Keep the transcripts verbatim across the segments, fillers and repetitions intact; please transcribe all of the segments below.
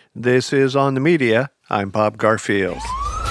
This is On the Media. I'm Bob Garfield.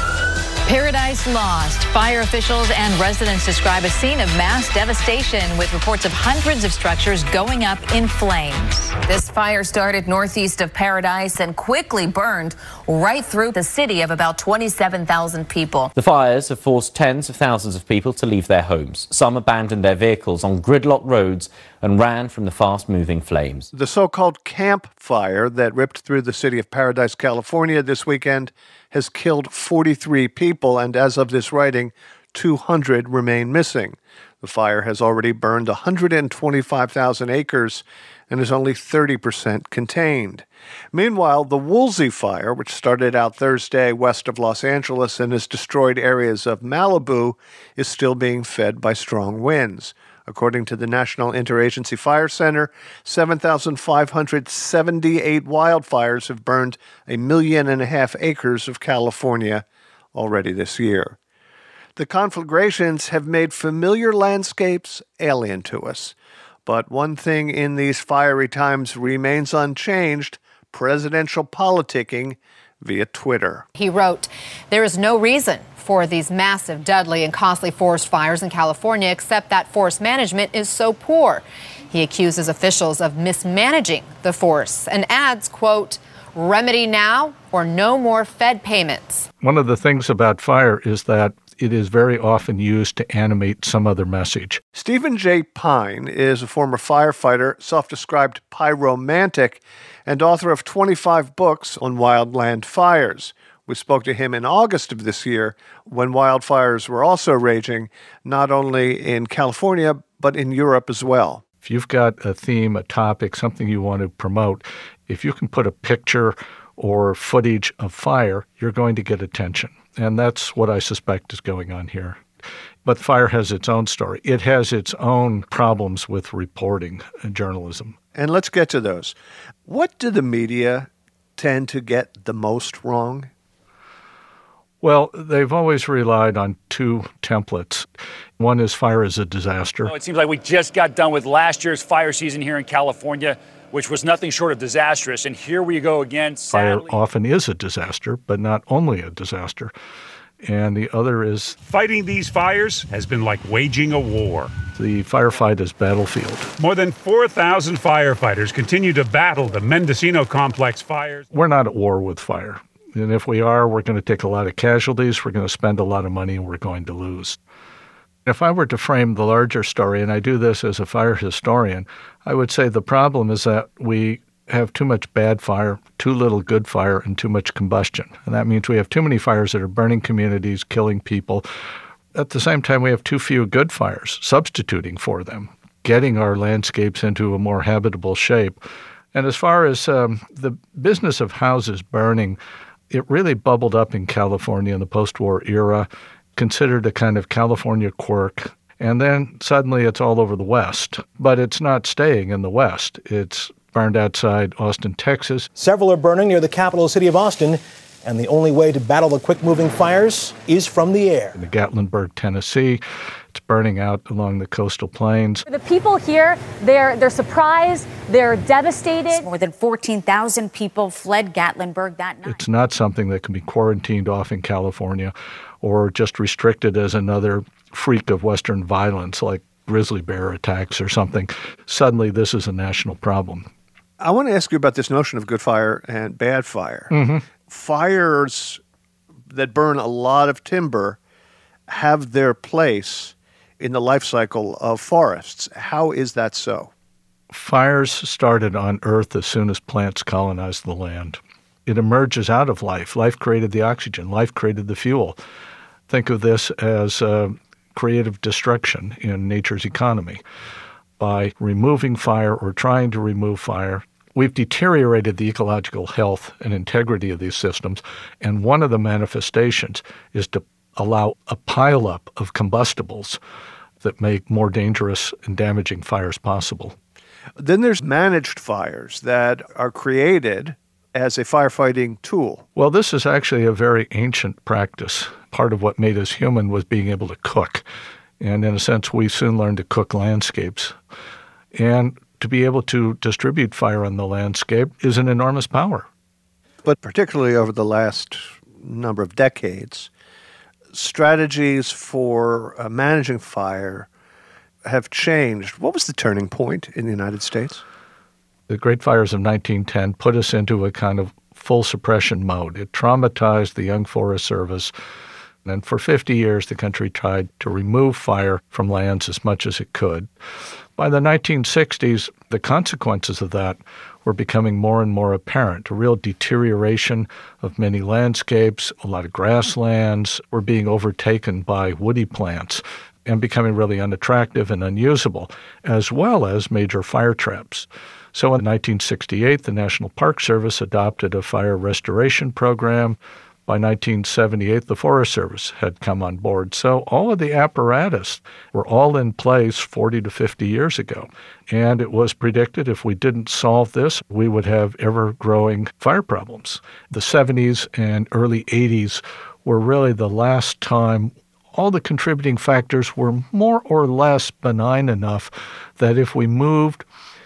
Paradise lost. Fire officials and residents describe a scene of mass devastation with reports of hundreds of structures going up in flames. This fire started northeast of Paradise and quickly burned right through the city of about twenty-seven thousand people. The fires have forced tens of thousands of people to leave their homes. Some abandoned their vehicles on gridlocked roads and ran from the fast-moving flames. The so-called Camp Fire that ripped through the city of Paradise, California this weekend has killed forty-three people, and as of this writing, two hundred remain missing. The fire has already burned one hundred twenty-five thousand acres and is only thirty percent contained. Meanwhile, the Woolsey Fire, which started out Thursday west of Los Angeles and has destroyed areas of Malibu, is still being fed by strong winds. According to the National Interagency Fire Center, seven thousand five hundred seventy-eight wildfires have burned a million and a half acres of California already this year. The conflagrations have made familiar landscapes alien to us. But one thing in these fiery times remains unchanged: presidential politicking via Twitter. He wrote, "There is no reason for these massive, deadly, and costly forest fires in California except that forest management is so poor." He accuses officials of mismanaging the forests and adds, quote, "Remedy now or no more Fed payments." One of the things about fire is that it is very often used to animate some other message. Stephen J. Pine is a former firefighter, self-described pyromantic, and author of twenty-five books on wildland fires. We spoke to him in August of this year when wildfires were also raging, not only in California, but in Europe as well. If you've got a theme, a topic, something you want to promote, if you can put a picture or footage of fire, you're going to get attention. And that's what I suspect is going on here. But fire has its own story. It has its own problems with reporting and journalism. And let's get to those. What do the media tend to get the most wrong? Well, they've always relied on two templates. One is fire is a disaster. Oh, it seems like we just got done with last year's fire season here in California, which was nothing short of disastrous. And here we go again. Sadly. Fire often is a disaster, but not only a disaster. And the other is fighting these fires has been like waging a war. The firefight is battlefield. More than four thousand firefighters continue to battle the Mendocino complex fires. We're not at war with fire. And if we are, we're going to take a lot of casualties, we're going to spend a lot of money, and we're going to lose. If I were to frame the larger story, and I do this as a fire historian, I would say the problem is that we have too much bad fire, too little good fire, and too much combustion. And that means we have too many fires that are burning communities, killing people. At the same time, we have too few good fires, substituting for them, getting our landscapes into a more habitable shape. And as far as um, the business of houses burning, it really bubbled up in California in the post-war era, considered a kind of California quirk. And then suddenly it's all over the West. But it's not staying in the West. It's burned outside Austin, Texas. Several are burning near the capital city of Austin, and the only way to battle the quick-moving fires is from the air. In Gatlinburg, Tennessee, it's burning out along the coastal plains. The people here, they're they're surprised, they're devastated. More than fourteen thousand people fled Gatlinburg that night. It's not something that can be quarantined off in California or just restricted as another freak of Western violence like grizzly bear attacks or something. Suddenly, this is a national problem. I want to ask you about this notion of good fire and bad fire. Mm-hmm. Fires that burn a lot of timber have their place in the life cycle of forests. How is that so? Fires started on Earth as soon as plants colonized the land. It emerges out of life. Life created the oxygen. Life created the fuel. Think of this as uh, creative destruction in nature's economy. By removing fire or trying to remove fire, we've deteriorated the ecological health and integrity of these systems, and one of the manifestations is to allow a pileup of combustibles that make more dangerous and damaging fires possible. Then there's managed fires that are created as a firefighting tool. Well, this is actually a very ancient practice. Part of what made us human was being able to cook. And in a sense, we soon learned to cook landscapes. And to be able to distribute fire on the landscape is an enormous power. but particularly over the last number of decades, strategies for uh, managing fire have changed. What was the turning point in the United States? The Great Fires of nineteen ten put us into a kind of full suppression mode. It traumatized the young Forest Service. And for fifty years, the country tried to remove fire from lands as much as it could. By the nineteen sixties, the consequences of that were becoming more and more apparent. A real deterioration of many landscapes, a lot of grasslands were being overtaken by woody plants and becoming really unattractive and unusable, as well as major fire traps. So in nineteen sixty-eight, the National Park Service adopted a fire restoration program. By nineteen seventy-eight, the Forest Service had come on board. So all of the apparatus were all in place forty to fifty years ago. And it was predicted if we didn't solve this, we would have ever-growing fire problems. The seventies and early eighties were really the last time all the contributing factors were more or less benign enough that if we moved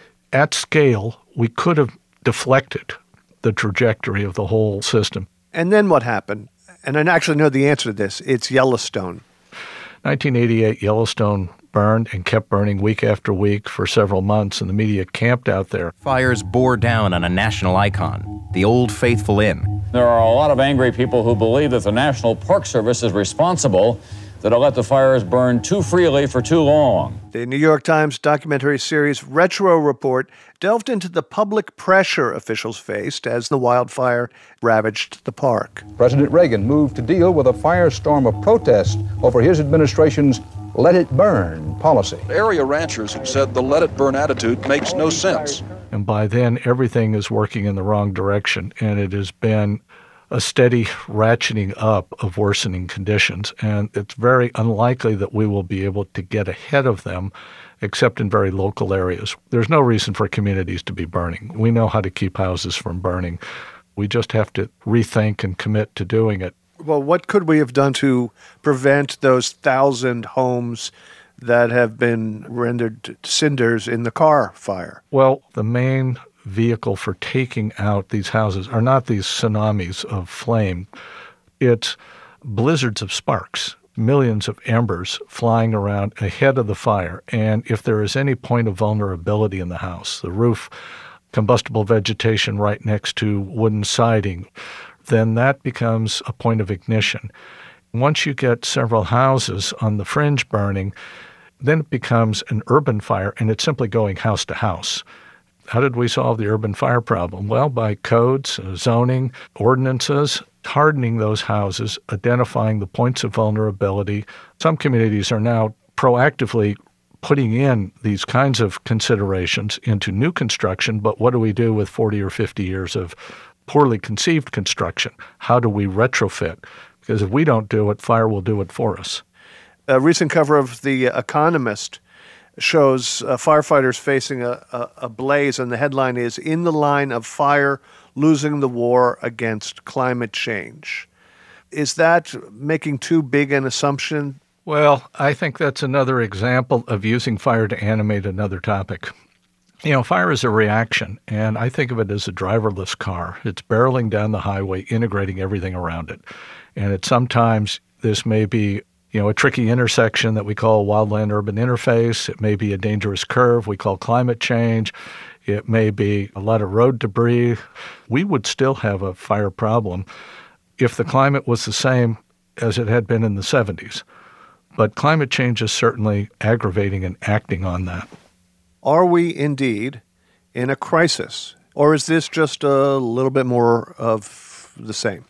at scale, we could have deflected the trajectory of the whole system. And then what happened? And I actually know the answer to this. It's Yellowstone. nineteen eighty-eight, Yellowstone burned and kept burning week after week for several months, and the media camped out there. Fires bore down on a national icon, the Old Faithful Inn. There are a lot of angry people who believe that the National Park Service is responsible, that it let the fires burn too freely for too long. The New York Times documentary series Retro Report delved into the public pressure officials faced as the wildfire ravaged the park. President Reagan moved to deal with a firestorm of protest over his administration's let it burn policy. Area ranchers have said the let it burn attitude makes no sense. And by then, everything is working in the wrong direction, and it has been a steady ratcheting up of worsening conditions, and it's very unlikely that we will be able to get ahead of them except in very local areas. There's no reason for communities to be burning. We know how to keep houses from burning. We just have to rethink and commit to doing it. Well, what could we have done to prevent those thousand homes that have been rendered cinders in the Carr fire? Well, the main vehicle for taking out these houses are not these tsunamis of flame. It's blizzards of sparks, millions of embers flying around ahead of the fire. And if there is any point of vulnerability in the house, the roof, combustible vegetation right next to wooden siding, then that becomes a point of ignition. Once you get several houses on the fringe burning, then it becomes an urban fire, and it's simply going house to house. How did we solve the urban fire problem? Well, by codes, zoning, ordinances, hardening those houses, identifying the points of vulnerability. Some communities are now proactively putting in these kinds of considerations into new construction, but what do we do with forty or fifty years of poorly conceived construction? How do we retrofit? Because if we don't do it, fire will do it for us. A recent cover of The Economist shows uh, firefighters facing a, a, a blaze, and the headline is, "In the Line of Fire, Losing the War Against Climate Change." Is that making too big an assumption? Well, I think that's another example of using fire to animate another topic. You know, fire is a reaction, and I think of it as a driverless car. It's barreling down the highway, integrating everything around it. And it sometimes, this may be you know, a tricky intersection that we call wildland-urban interface. It may be a dangerous curve we call climate change. It may be a lot of road debris. We would still have a fire problem if the climate was the same as it had been in the seventies. But climate change is certainly aggravating and acting on that. Are we indeed in a crisis? Or is this just a little bit more of the same?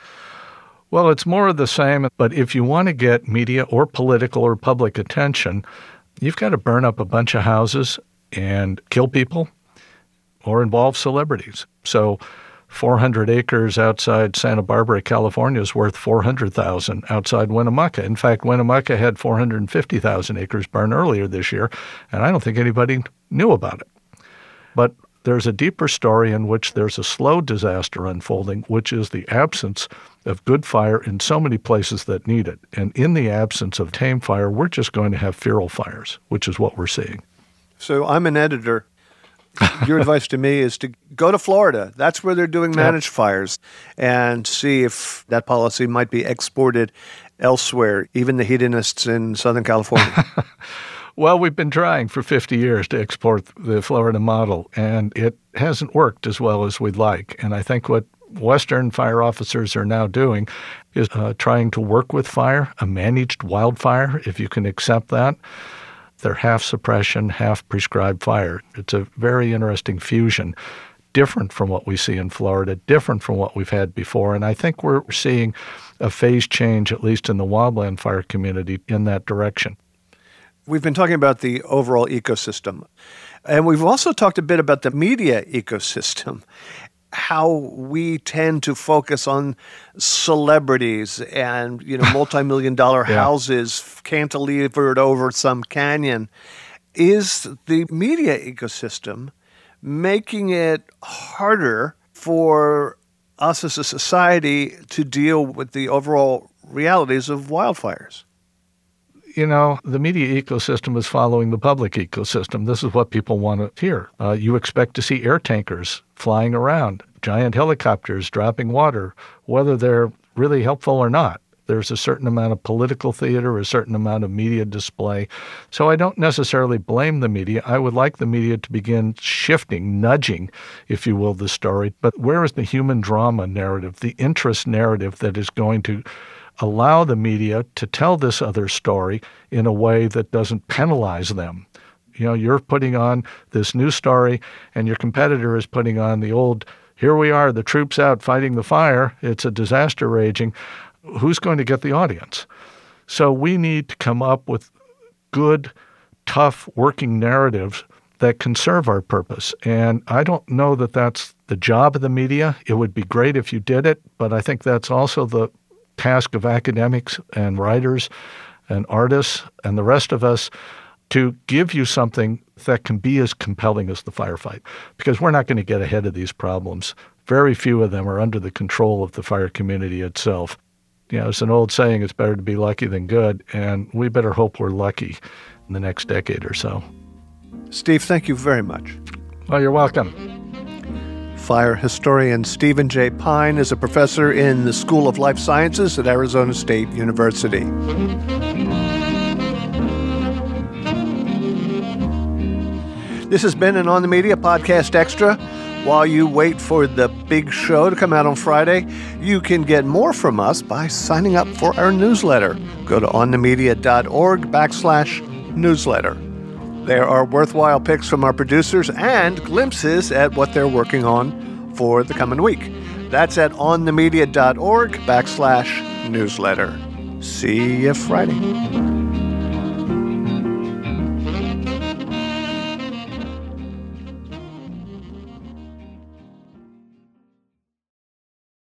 Well, it's more of the same, but if you want to get media or political or public attention, you've got to burn up a bunch of houses and kill people or involve celebrities. So four hundred acres outside Santa Barbara, California is worth four hundred thousand outside Winnemucca. In fact, Winnemucca had four hundred fifty thousand acres burn earlier this year, and I don't think anybody knew about it. But there's a deeper story in which there's a slow disaster unfolding, which is the absence of good fire in so many places that need it. And in the absence of tame fire, we're just going to have feral fires, which is what we're seeing. So I'm an editor Your advice to me is to go to Florida. That's where they're doing managed yep. fires, and see if that policy might be exported elsewhere, even the hedonists in Southern California. Well, we've been trying for fifty years to export the Florida model, and it hasn't worked as well as we'd like. And I think what Western fire officers are now doing is uh, trying to work with fire, a managed wildfire, if you can accept that. They're half suppression, half prescribed fire. It's a very interesting fusion, different from what we see in Florida, different from what we've had before. And I think we're seeing a phase change, at least in the wildland fire community, in that direction. We've been talking about the overall ecosystem, and we've also talked a bit about the media ecosystem, how we tend to focus on celebrities and, you know, multi-million dollar yeah. houses cantilevered over some canyon. Is the media ecosystem making it harder for us as a society to deal with the overall realities of wildfires? You know, the media ecosystem is following the public ecosystem. This is what people want to hear. Uh, you expect to see air tankers flying around, giant helicopters dropping water, whether they're really helpful or not. There's a certain amount of political theater, a certain amount of media display. So I don't necessarily blame the media. I would like the media to begin shifting, nudging, if you will, the story. But where is the human drama narrative, the interest narrative that is going to allow the media to tell this other story in a way that doesn't penalize them? You know, you're putting on this new story and your competitor is putting on the old, here we are, the troops out fighting the fire, it's a disaster raging. Who's going to get the audience? So we need to come up with good, tough, working narratives that can serve our purpose. And I don't know that that's the job of the media. It would be great if you did it, but I think that's also the task of academics and writers and artists and the rest of us to give you something that can be as compelling as the firefight, because we're not going to get ahead of these problems. Very few of them are under the control of the fire community itself. You know, it's an old saying, it's better to be lucky than good, and we better hope we're lucky in the next decade or so. Steve, thank you very much. Well, you're welcome. Fire historian Stephen J. Pyne is a professor in the School of Life Sciences at Arizona State University. This has been an On the Media Podcast Extra. While you wait for the big show to come out on Friday, you can get more from us by signing up for our newsletter. Go to onthemedia.org backslash newsletter. There are worthwhile picks from our producers and glimpses at what they're working on for the coming week. That's at onthemedia.org backslash newsletter. See you Friday.